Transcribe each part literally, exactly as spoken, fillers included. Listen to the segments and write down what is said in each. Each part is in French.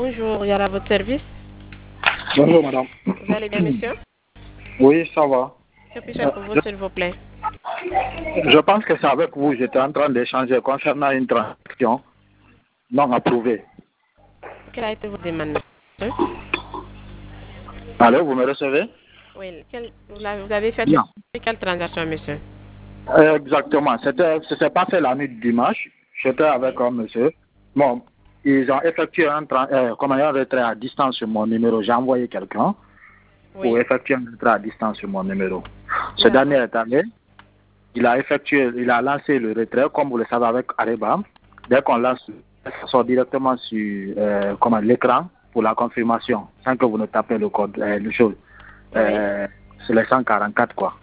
Bonjour, Yara, votre service. Bonjour madame. Vous allez bien, monsieur? Oui, ça va. Que puis-je faire pour vous, s'il vous plaît? Je pense que c'est avec vous, j'étais en train d'échanger concernant une transaction non approuvée. Quelle a été votre demande, monsieur? Allô, vous me recevez? Oui, quelle, vous, avez, vous avez fait Bien. quelle transaction, monsieur? Euh, Exactement. C'était, ce s'est passé la nuit du dimanche. J'étais avec un monsieur. Bon, ils ont effectué un, tra- euh, comment dire, un retrait à distance sur mon numéro. J'ai envoyé quelqu'un Oui. pour effectuer un retrait à distance sur mon numéro. Ce D'accord. dernier est allé. Il a effectué, il a lancé le retrait, comme vous le savez avec Areba. Dès qu'on lance, ça sort directement sur euh, comment, l'écran pour la confirmation, sans que vous ne tapez le code, euh, le chose. Euh, C'est les cent quarante-quatre, quoi.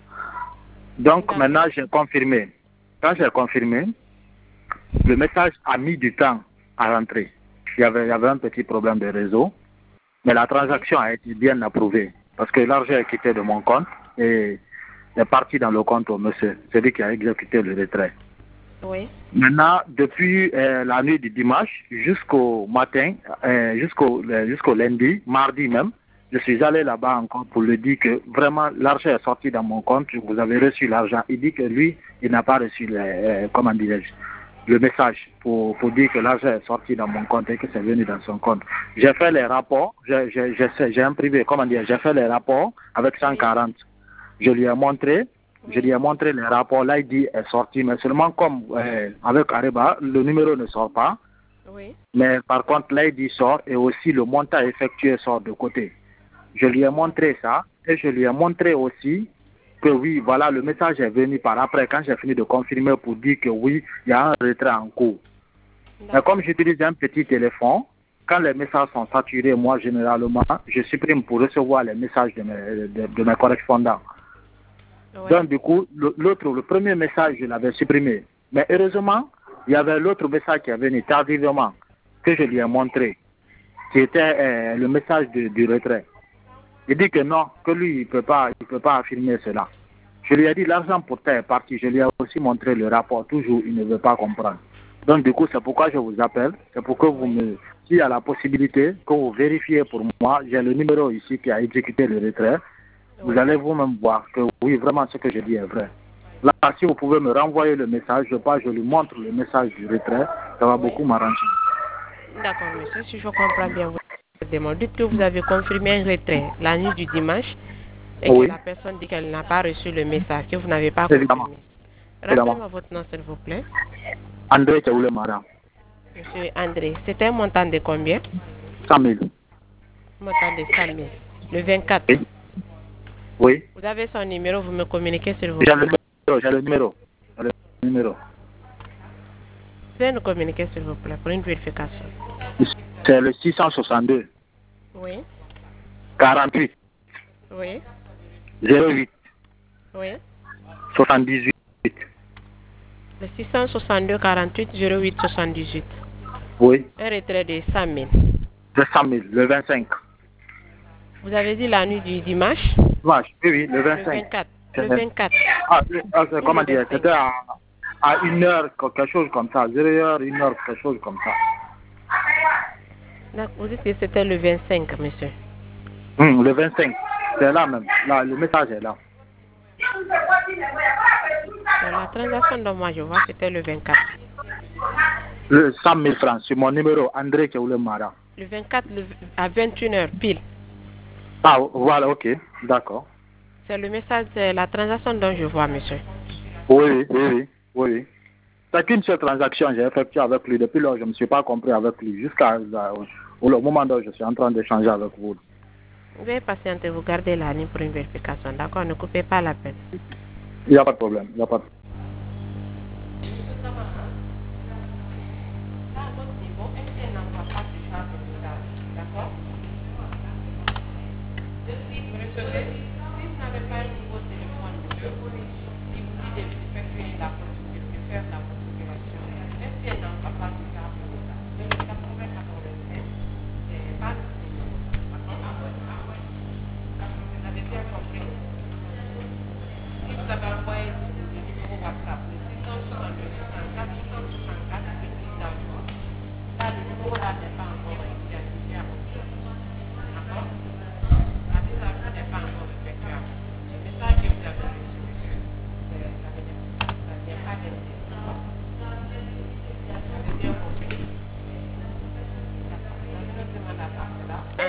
Donc D'accord. maintenant, j'ai confirmé. Quand j'ai confirmé, le message a mis du temps à rentrer. Il y avait, il y avait un petit problème de réseau, mais la transaction a été bien approuvée parce que l'argent est quitté de mon compte et est parti dans le compte au monsieur, celui qui a exécuté le retrait. Oui. Maintenant, depuis euh, la nuit du dimanche jusqu'au matin, euh, jusqu'au euh, jusqu'au lundi, mardi même, je suis allé là-bas encore pour lui dire que vraiment l'argent est sorti dans mon compte, vous avez reçu l'argent. Il dit que lui, il n'a pas reçu le, euh, comment dirais-je, le message pour, pour dire que l'argent est sorti dans mon compte et que c'est venu dans son compte. J'ai fait les rapports, j'ai j'ai- j'ai- j'ai imprimé, comment dire, j'ai fait les rapports avec cent quarante. Je lui ai montré, je lui ai montré les rapports, l'I D est sorti, mais seulement comme euh, avec Areba, le numéro ne sort pas. Oui. Mais par contre, l'I D sort et aussi le montant effectué sort de côté. Je lui ai montré ça et je lui ai montré aussi que oui, voilà, le message est venu par après quand j'ai fini de confirmer pour dire que oui, il y a un retrait en cours. Mais comme j'utilise un petit téléphone, quand les messages sont saturés, moi généralement, je supprime pour recevoir les messages de mes, de, de mes correspondants. Oui. Donc du coup, le- l'autre, le premier message, je l'avais supprimé. Mais heureusement, il y avait l'autre message qui est venu tardivement, que je lui ai montré, qui était euh, le message de- du retrait. Il dit que non, que lui, il ne peut pas, il peut pas affirmer cela. Je lui ai dit, l'argent pourtant est parti. Je lui ai aussi montré le rapport. Toujours, il ne veut pas comprendre. Donc, du coup, c'est pourquoi je vous appelle. C'est pour que vous me, s'il y a la possibilité, que vous vérifiez pour moi. J'ai le numéro ici qui a exécuté le retrait. Vous allez vous-même voir que oui, vraiment, ce que je dis est vrai. Là, si vous pouvez me renvoyer le message, je pas, je lui montre le message du retrait. Ça va beaucoup m'arranger. D'accord, monsieur. Si je comprends bien votre demande, dites que vous avez confirmé un retrait la nuit du dimanche et que Oui, la personne dit qu'elle n'a pas reçu le message, que vous n'avez pas évidemment. confirmé. évidemment. Rappelez-moi votre nom, s'il vous plaît. André Tchoulemara, Monsieur André, c'était un montant de combien? cent mille. Montant de cent mille. Le vingt-quatre. Oui. Oui. Vous avez son numéro, vous me communiquez, s'il vous J'ai plaît. le numéro, j'ai le numéro. J'ai le numéro. Vous pouvez nous communiquer, s'il vous plaît, pour une vérification. C'est le six cent soixante-deux, Oui. quarante-huit, Oui. zéro huit, Oui. soixante-dix-huit. Le six cent soixante-deux quarante-huit zéro huit soixante-dix-huit. Oui. Un retrait de cent mille. De cent mille, le vingt-cinq. Vous avez dit la nuit du dimanche? Dimanche, oui, oui, le Le vingt-cinq. vingt-quatre. C'est- Le vingt-quatre. Ah, c'est- ah, c'est- Ou le comment dire, vingt-cinq. c'était à, à une heure, quelque chose comme ça. Zéro heure, une heure, quelque chose comme ça. Donc, vous dites que c'était le vingt-cinq, monsieur. Hum, le vingt-cinq. C'est là même. Là, le message est là. Dans la transaction dont moi je vois, c'était le vingt-quatre. Le cent mille francs sur mon numéro, André Tchoulemara. Le vingt-quatre le- à vingt et une heures pile. Ah, voilà, ok. D'accord. C'est le message, c'est la transaction dont je vois, monsieur. Oui, oui, oui, oui. oui, oui. C'est qu'une seule transaction j'ai effectuée avec lui. Depuis lors, je ne me suis pas compris avec lui. Jusqu'à euh, au au moment où je suis en train d'échanger avec vous. Veuillez patienter, vous gardez la ligne pour une vérification. D'accord, ne coupez pas l'appel. Il n'y a pas de problème. Il n'y a pas de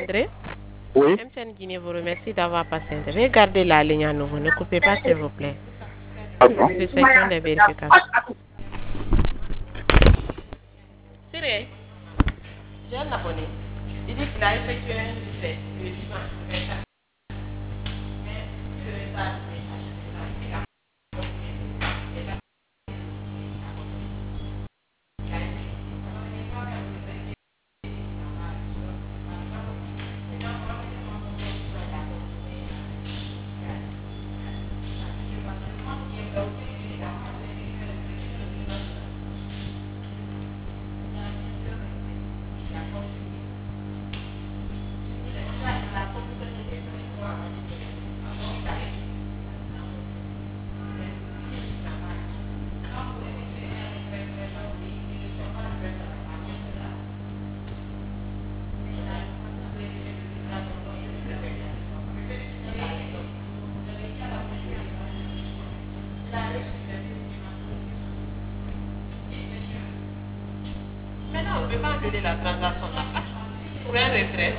André? Oui. M T N Guinée vous remercie d'avoir patienté. Veuillez garder la ligne à nouveau. Ne coupez pas, s'il vous plaît. D'accord. Nous effectuons des vérifications. Siré, j'ai un abonné. Il dit qu'il a effectué un essai le dimanche vingt-quatre. Maintenant, on ne peut pas annuler la transaction pour un retrait.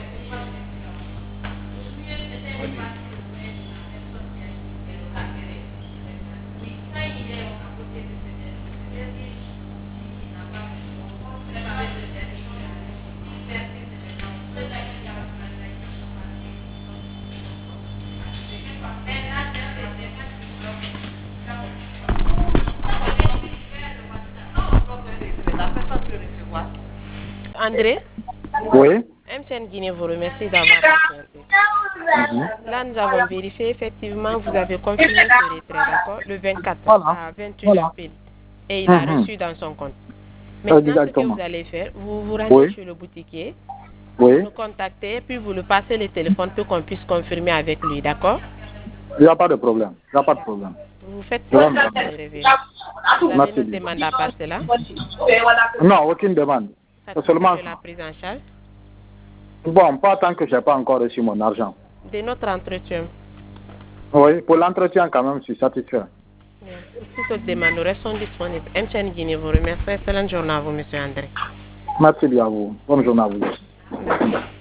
André? Oui. M T N Guinée vous remercie d'avoir patienté. Mhm. Là, nous avons vérifié, effectivement, vous avez confirmé ce retrait, d'accord, le vingt-quatre Voilà. à vingt et une Voilà. pile. Et il a Mhm. reçu dans son compte. Maintenant, ce que Exactement. vous allez faire, vous vous rendez Oui. chez le boutiquier, Oui. nous contactez, puis vous le passez le téléphone pour qu'on puisse confirmer avec lui, d'accord? Il n'y a pas de problème. Il n'y a pas de problème. Vous faites Je vais quoi me de rendre. réveiller? Vous avez Merci une autre bien. demande à passer là? Non, aucune demande. Ça C'est touche seulement de la ça. prise en charge Bon, pas tant que je n'ai pas encore reçu mon argent. de notre entretien. Oui, pour l'entretien quand même, je suis satisfait. Bien. Toutes autres demandes, nous restons disponibles. M T N Guinée vous remercie. Excellente journée à vous, monsieur André. Merci bien à vous. Bonne journée à vous. D'accord.